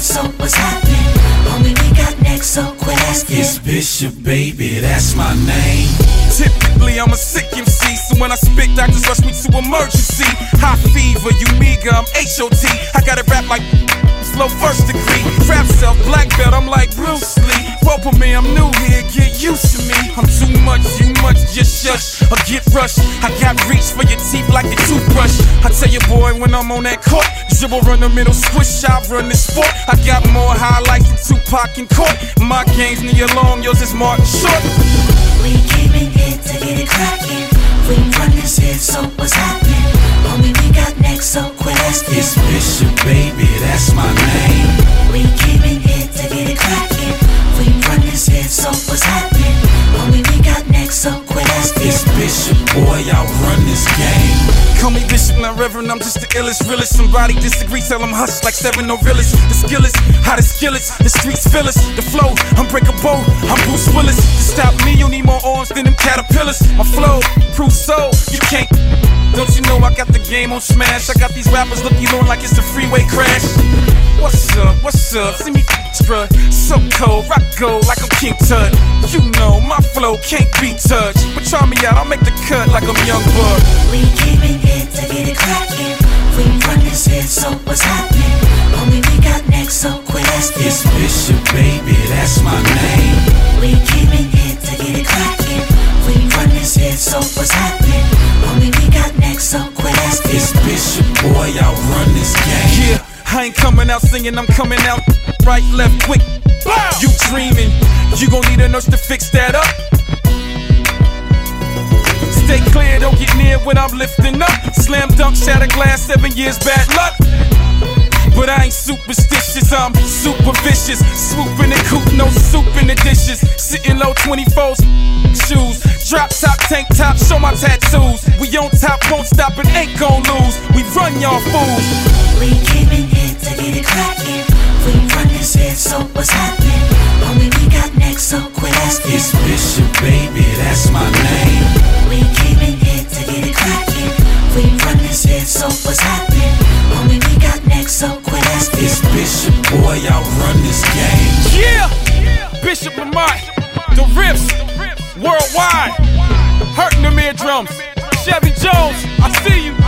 so what's happening? Homie, we got next, so quit asking. It's Bishop, baby, that's my name. Typically, I'm a sick MC, so when I spit, doctors rush me to emergency. High fever, you meager, I'm HOT. I got it rap like slow first degree. Rap self, black belt, I'm like Bruce Lee. Rope with me, I'm new here, get used to me. I'm too much, you much, just shush or get rushed. I got reach for your teeth like a toothbrush. I tell you, boy, when I'm on that court, dribble, run the middle, swish, I run the sport. I got more highlights than Tupac in court. My game's near long, yours is Martin Short. We came in here to get it crackin'. We run this here, so what's happening? Homie, we got next, so quit asking. It's Bishop, baby, that's my name. We came in here to get it crackin'. We run this here, so what's happening? Homie, we got next, so quit asking. It's Bishop, boy, I run this game. Call me Bishop, not Reverend, I'm just the illest, realest. Somebody disagree, tell them hush like 7 no realest. The skill is, how the skillets, the streets fill us. The flow, unbreakable, I'm Bruce Willis. To stop me, you need more arms than them caterpillars. My flow, proof soul, you can't. Don't you know I got the game on smash? I got these rappers looking on like it's a freeway crash. What's up, see me extra. So cold, rock gold like I'm King Tut. You know my flow can't be touched, but try me out, I'll make the cut like I'm Young Buck. We came in here to get it crackin'. We run this here, so what's happening? Homie, we got next, so quit asking. It's Bishop, baby, that's my name. We came in here to get it crackin'. We run this here, so what's happening? Homie, we got next, so quit asking. It's Bishop, boy, I run this game. Yeah, I ain't coming out singing, I'm coming out right, left, quick. Bow. You dreaming, you gon' need a nurse to fix that up. Stay clear, don't get near when I'm lifting up. Slam dunk, shatter glass, 7 years bad luck. But I ain't superstitious, I'm super vicious. Swooping the coop, no soup in the dishes. Sitting low, 24s, shoes. Drop top, tank top, show my tattoos. We on top, won't stop and ain't gon' lose. We run y'all fools. We came in here to get it crackin'. We run this here, so what's happening? Homie, we got next, so quit asking. It's Bishop, baby, that's my name. We came in here to get it crackin'. We run this here, so what's happening? Homie, we got next, so quit asking. It's Bishop, boy, I run this game. Yeah, Bishop Lamont, the riffs, worldwide, hurting them eardrums. Chevy Jones, I see you.